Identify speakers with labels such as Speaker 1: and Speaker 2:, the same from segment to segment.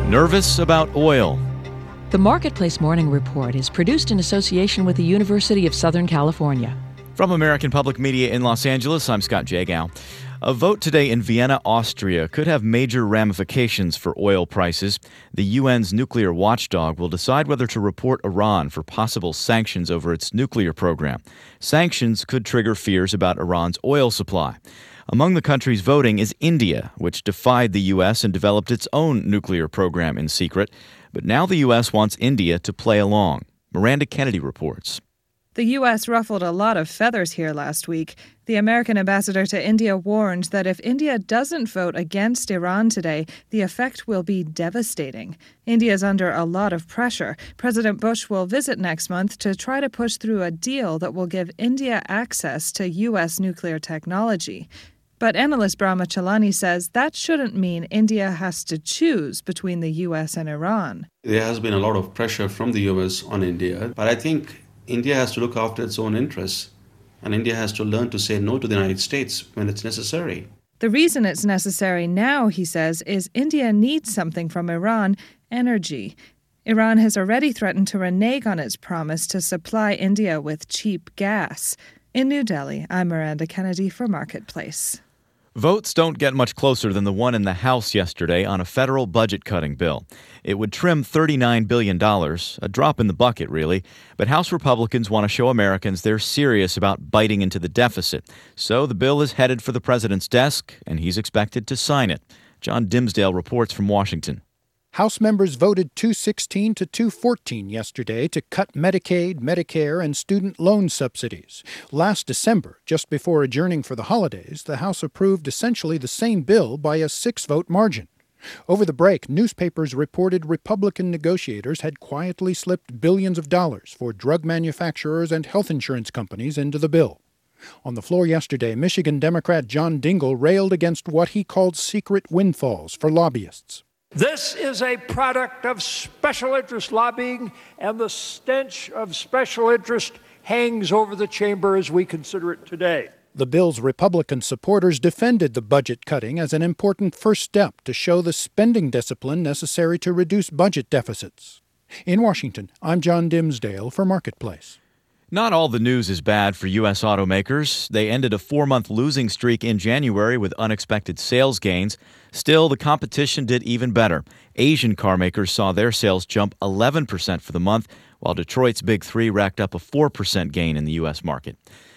Speaker 1: Nervous about oil.
Speaker 2: The Marketplace Morning Report is produced in association with the University of Southern California.
Speaker 1: From American Public Media in Los Angeles, I'm Scott Jagow. A vote today in Vienna, Austria could have major ramifications for oil prices. The UN's nuclear watchdog will decide whether to report Iran for possible sanctions over its nuclear program. Sanctions could trigger fears about Iran's oil supply. Among the countries voting is India, which defied the U.S. and developed its own nuclear program in secret. But now the U.S. wants India to play along. Miranda Kennedy reports.
Speaker 3: The U.S. ruffled a lot of feathers here last week. The American ambassador to India warned that if India doesn't vote against Iran today, the effect will be devastating. India is under a lot of pressure. President Bush will visit next month to try to push through a deal that will give India access to U.S. nuclear technology. But analyst Brahma Chalani says that shouldn't mean India has to choose between the U.S. and Iran.
Speaker 4: There has been a lot of pressure from the U.S. on India, but I think India has to look after its own interests, and India has to learn to say no to the United States when it's necessary.
Speaker 3: The reason it's necessary now, he says, is India needs something from Iran: energy. Iran has already threatened to renege on its promise to supply India with cheap gas. In New Delhi, I'm Miranda Kennedy for Marketplace.
Speaker 1: Votes don't get much closer than the one in the House yesterday on a federal budget-cutting bill. It would trim $39 billion, a drop in the bucket, really. But House Republicans want to show Americans they're serious about biting into the deficit. So the bill is headed for the president's desk, and he's expected to sign it. John Dimsdale reports from Washington.
Speaker 5: House members voted 216 to 214 yesterday to cut Medicaid, Medicare, and student loan subsidies. Last December, just before adjourning for the holidays, the House approved essentially the same bill by a 6-vote margin. Over the break, newspapers reported Republican negotiators had quietly slipped billions of dollars for drug manufacturers and health insurance companies into the bill. On the floor yesterday, Michigan Democrat John Dingell railed against what he called secret windfalls for lobbyists.
Speaker 6: This is a product of special interest lobbying, and the stench of special interest hangs over the chamber as we consider it today.
Speaker 5: The bill's Republican supporters defended the budget cutting as an important first step to show the spending discipline necessary to reduce budget deficits. In Washington, I'm John Dimsdale for Marketplace.
Speaker 1: Not all the news is bad for U.S. automakers. They ended a 4-month losing streak in January with unexpected sales gains. Still, the competition did even better. Asian car makers saw their sales jump 11% for the month, while Detroit's Big Three racked up a 4% gain in the U.S. market.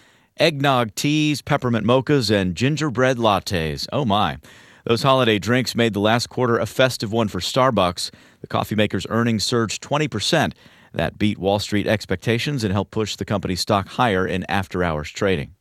Speaker 1: Eggnog teas, peppermint mochas, and gingerbread lattes. Oh my. Those holiday drinks made the last quarter a festive one for Starbucks. The coffee maker's earnings surged 20%. That beat Wall Street expectations and helped push the company's stock higher in after-hours trading.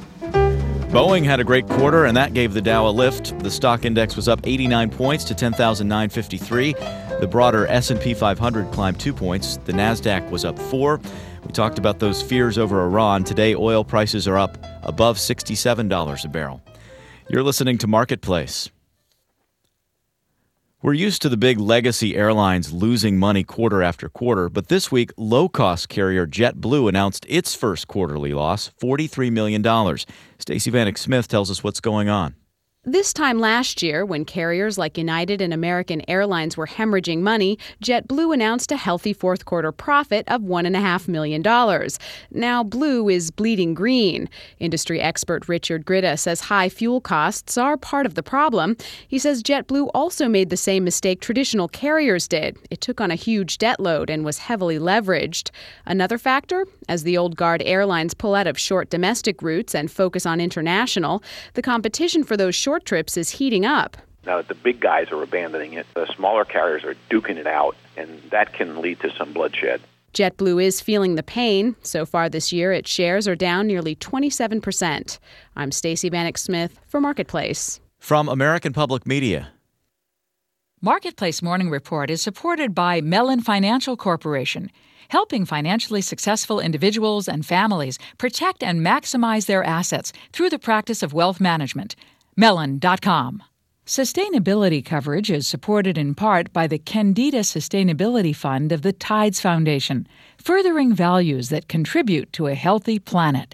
Speaker 1: Boeing had a great quarter, and that gave the Dow a lift. The stock index was up 89 points to 10,953. The broader S&P 500 climbed 2 points. The Nasdaq was up 4. We talked about those fears over Iran. Today, oil prices are up above $67 a barrel. You're listening to Marketplace. We're used to the big legacy airlines losing money quarter after quarter, but this week, low-cost carrier JetBlue announced its first quarterly loss, $43 million. Stacey Vanek Smith tells us what's going on.
Speaker 7: This time last year, when carriers like United and American Airlines were hemorrhaging money, JetBlue announced a healthy fourth-quarter profit of $1.5 million. Now Blue is bleeding green. Industry expert Richard Gritta says high fuel costs are part of the problem. He says JetBlue also made the same mistake traditional carriers did. It took on a huge debt load and was heavily leveraged. Another factor, as the old guard airlines pull out of short domestic routes and focus on international, the competition for those short trips is heating up.
Speaker 8: Now that the big guys are abandoning it, the smaller carriers are duking it out, and that can lead to some bloodshed.
Speaker 7: JetBlue is feeling the pain. So far this year, its shares are down nearly 27%. I'm Stacey Vanek Smith for Marketplace.
Speaker 1: From American Public Media.
Speaker 9: Marketplace Morning Report is supported by Mellon Financial Corporation, helping financially successful individuals and families protect and maximize their assets through the practice of wealth management. Mellon.com. Sustainability coverage is supported in part by the Candida Sustainability Fund of the Tides Foundation, furthering values that contribute to a healthy planet.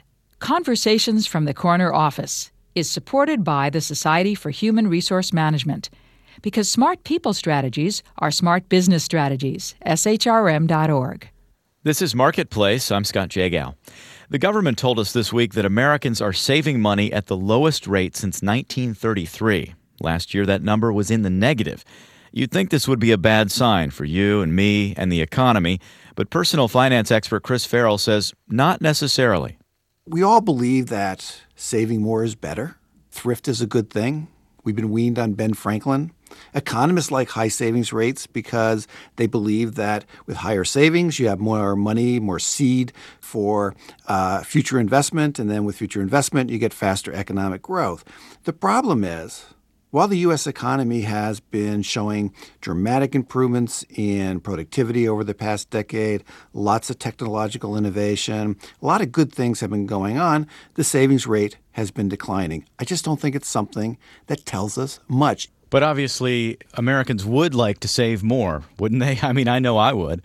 Speaker 9: Conversations from the Corner Office is supported by the Society for Human Resource Management. because smart people strategies are smart business strategies. SHRM.org.
Speaker 1: This is Marketplace. I'm Scott Jagow. The government told us this week that Americans are saving money at the lowest rate since 1933. Last year, that number was in the negative. You'd think this would be a bad sign for you and me and the economy, but personal finance expert Chris Farrell says not necessarily.
Speaker 10: We all believe that saving more is better. Thrift is a good thing. We've been weaned on Ben Franklin. Economists like high savings rates because they believe that with higher savings, you have more money, more seed for future investment, and then with future investment, you get faster economic growth. The problem is, while the U.S. economy has been showing dramatic improvements in productivity over the past decade, lots of technological innovation, a lot of good things have been going on, the savings rate has been declining. I just don't think it's something that tells us much.
Speaker 1: But obviously, Americans would like to save more, wouldn't they? I mean, I know I would.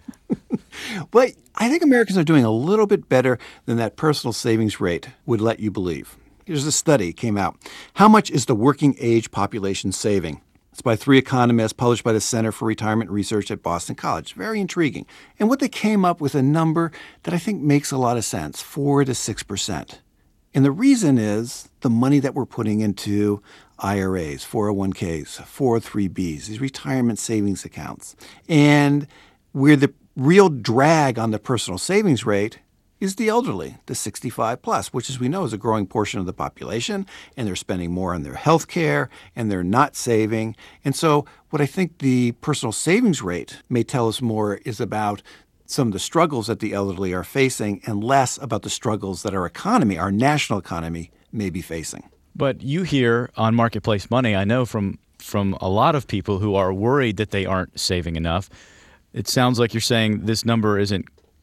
Speaker 10: But I think Americans are doing a little bit better than that personal savings rate would let you believe. Here's a study came out. How much is the working age population saving? It's by 3 economists published by the Center for Retirement Research at Boston College. Very intriguing. And what they came up with a number that I think makes a lot of sense, 4 to 6%. And the reason is the money that we're putting into IRAs, 401ks, 403bs, these retirement savings accounts. And where the real drag on the personal savings rate is the elderly, the 65 plus, which as we know is a growing portion of the population, and they're spending more on their health care, and they're not saving. And so what I think the personal savings rate may tell us more is about some of the struggles that the elderly are facing and less about the struggles that our economy, our national economy, may be facing.
Speaker 1: But you hear on Marketplace Money, I know from a lot of people who are worried that they aren't saving enough. It sounds like you're saying this number isn't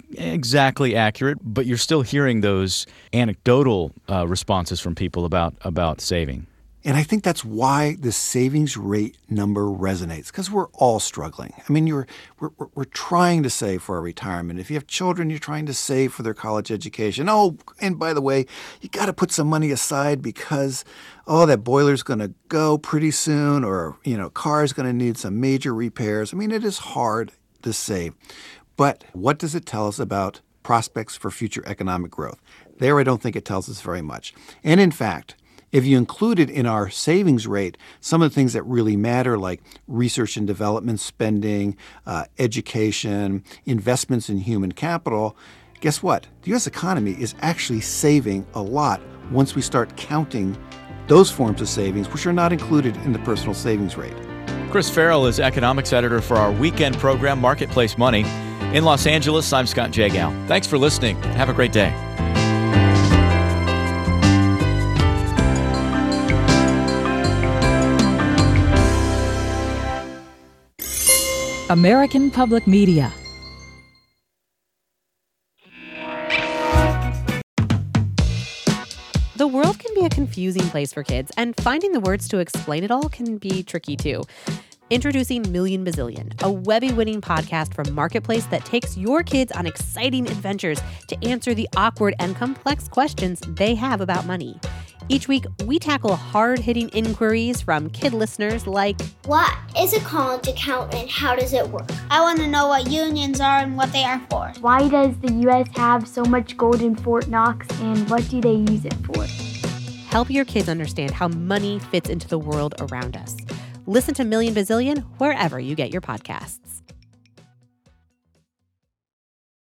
Speaker 1: exactly accurate, but you're still hearing those anecdotal responses from people about saving.
Speaker 10: And I think that's why the savings rate number resonates, because we're all struggling. I mean, we're trying to save for our retirement. If you have children, you're trying to save for their college education. Oh, and by the way, you got to put some money aside because, that boiler's going to go pretty soon, or, car's going to need some major repairs. I mean, it is hard to save. But what does it tell us about prospects for future economic growth? There, I don't think it tells us very much. And in fact, if you included in our savings rate some of the things that really matter, like research and development spending, education, investments in human capital, guess what? The U.S. economy is actually saving a lot once we start counting those forms of savings, which are not included in the personal savings rate.
Speaker 1: Chris Farrell is economics editor for our weekend program, Marketplace Money. In Los Angeles, I'm Scott Jagow. Thanks for listening. Have a great day.
Speaker 9: American Public Media.
Speaker 11: The world can be a confusing place for kids, and finding the words to explain it all can be tricky too. Introducing Million Bazillion, a Webby-winning podcast from Marketplace that takes your kids on exciting adventures to answer the awkward and complex questions they have about money. Each week, we tackle hard-hitting inquiries from kid listeners like,
Speaker 12: what is a college account and how does it work? I want to know what unions are and what they are for.
Speaker 13: Why does the U.S. have so much gold in Fort Knox and what do they use it for?
Speaker 11: Help your kids understand how money fits into the world around us. Listen to Million Bazillion wherever you get your podcasts.